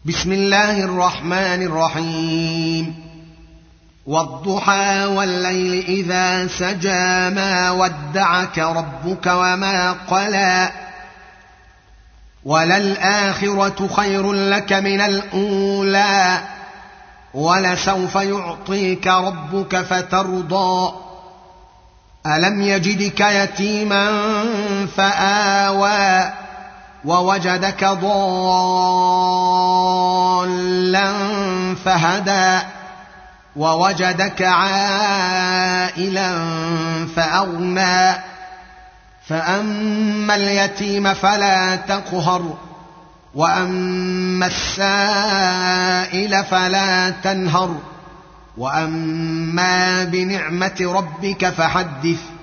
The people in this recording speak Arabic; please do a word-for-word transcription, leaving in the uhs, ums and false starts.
بسم الله الرحمن الرحيم والضحى والليل إذا سجى ما ودعك ربك وما قلى وللآخرة خير لك من الأولى ولسوف يعطيك ربك فترضى ألم يجدك يتيما فآوى ووجدك ضالا فهدى ووجدك عائلا فأغنى فأما اليتيم فلا تقهر وأما السائل فلا تنهر وأما بنعمة ربك فحدث